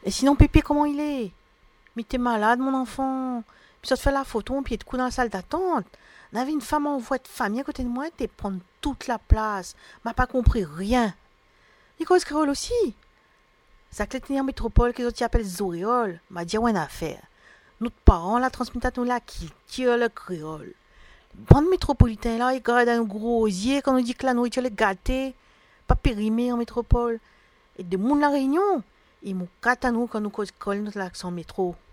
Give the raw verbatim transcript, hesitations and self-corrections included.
Et sinon, Pépé, comment il est? Mais t'es malade, mon enfant. Puis ça te fait la photo, puis de coup dans la salle d'attente. On avait une femme en voie de famille à côté de moi, t'es prendre toute la place. M'a pas compris rien. Il cause créole aussi. Ça que les en métropole qu'ils ont appellent Zoriol, m'a dit une affaire. Notre parents la transmis à nous là qui tire le créole. Bande métropolitain là, ils gardent un gros osier quand on dit que la nourriture est gâtée, pas périmée en métropole. Et de monde la réunion, ils m'ont gâté à nous quand nous collons notre l'accent métro.